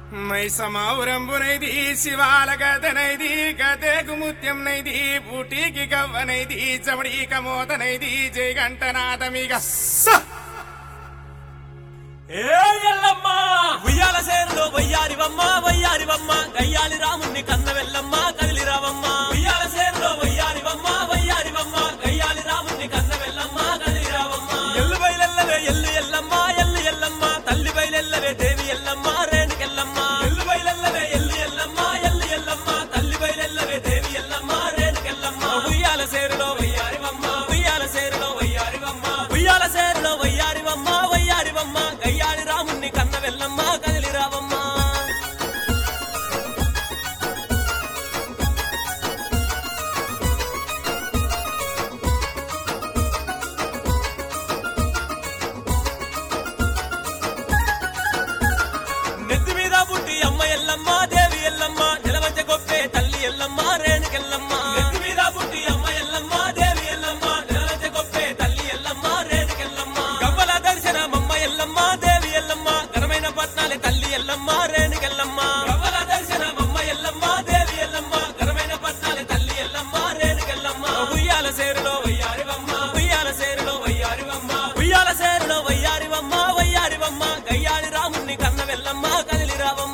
మైసమావురంబునైది శివాల గదనైది గదేకు ముత్యం నైది బూటికి గవ్వనైది చమడీక మోతనైది జై గంటనాదమిగ ఉయ్యాల సేరులో వయ్యారివమ్మ వయ్యారివమ్మ గయ్యాలి రాముణ్ణి కన్న వెళ్ళమ్మ కదిలి రావమ్మ ఉయ్యాల సేరులో వయ్యారివమ్మ వయ్యారివమ్మ గయ్యాలి రాముణ్ణి కన్న వెళ్ళమ్మ కదిలి రావమ్మ ఎల్లు బయలెల్లవే ఎల్లు ఎల్లమ్మ ఎల్లు ఎల్లమ్మ తల్లి బయలెల్లవే దేవి ఎల్లమ్మ రేణుకెల్లమ్మ ఎల్లు బయలెల్లవే ఎల్లు ఎల్లమ్మ ఎల్లు ఎల్లమ్మ తల్లి బయలెల్లవే దేవి ఎల్లమ్మ రేణుకెల్లమ్మ ఉయ్యాల సేరులో వయ్యారివమ్మ ఉయ్యాల సేరులో వయ్యారివమ్మ ఉయ్యాల సేరులో వయ్యారివమ్మ వయ్యారివమ్మ గయ్యాలి రాముణ్ణి కన్న వెళ్ళమ్మ కదిలి రావమ్మ నెత్తి మీద పుట్టి అమ్మ ఎల్లమ్మ దేవి ఎల్లమ్మ నిలవంచ గొప్పే తల్లి ఎల్లమ్మ రేణుకెల్లమ్మ నెత్తి మీద పుట్టి అమ్మ ఎల్లమ్మ దేవి ఎల్లమ్మ నిలవంచ గొప్పే తల్లి ఎల్లమ్మ రేణుకెల్లమ్మ గవ్వల దర్శనమమ్మ ఎల్లమ్మ దేవి ఎల్లమ్మ ఘనమైన పట్నాలే తల్లి ఎల్లమ్మ రేణుకెల్లమ్మ గవ్వల దర్శనమమ్మ ఎల్లమ్మ దేవి ఎల్లమ్మ ఘనమైన పట్నాలే తల్లి ఎల్లమ్మ రేణుకెల్లమ్మ ఉయ్యాల సేరులో వయ్యారివమ్మ ఉయ్యాల సేరులో వయ్యారివమ్మ ఉయ్యాల సేరులో వయ్యారివమ్మ వయ్యారివమ్మ గయ్యాలి రాముణ్ణి కన్న వెళ్ళమ్మ కదిలి రావమ్మ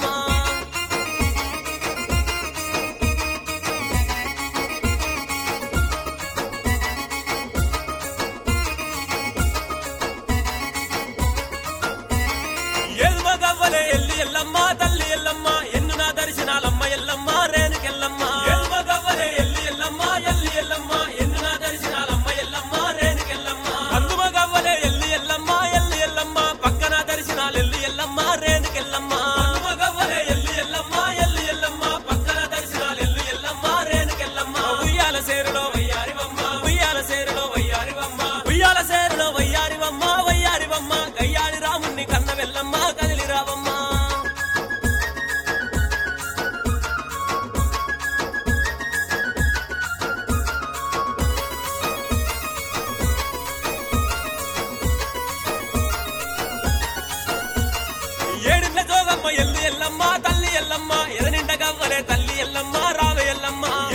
ఎల్మ గవ్వలే ఎల్లి ఎల్లమ్మ తల్లి ఎల్లమ్మ ఎన్ను నా దర్శనాలమ్మ ఎల్లమ్మ రేణుకెల్లమ్మ ఎల్మ గవ్వలే ఎల్లి ఎల్లమ్మ ఎల్లి ఎల్లమ్మ ఎన్ను నా దర్శనాలమ్మ ఎల్లమ్మ రేణుకెల్లమ్మ అందుమ గవ్వలే ఎల్లి ఎల్లమ్మ ఎల్లి ఎల్లమ్మ పక్కన దర్శనాలు ఎల్లి ఎల్లమ్మ రేణుకెల్లమ్మ అందుమ గవ్వలే ఎల్లి ఎల్లమ్మ ఎల్లి ఎల్లమ్మ పక్కన దర్శనాలు ఎల్లి ఎల్లమ్మ రేణుకెల్లమ్మ ఉయ్యాల సేరులో వయ్యారివమ్మ ఉయ్యాల సేరులో వయ్యారివమ్మ ఉయ్యాల సేరులో వయ్యారివమ్మ వయ్యారివమ్మ గయ్యాలి రాముణ్ణి కన్న వెళ్ళమ్మ కదిలి రావమ్మ ఏడిండ్ల జోగమ్మ ఎల్లు ఎల్లమ్మ తల్లి ఎల్లమ్మ ఎర్రనిండ గవ్వలే తల్లి ఎల్లమ్మ రావే ఎల్లమ్మ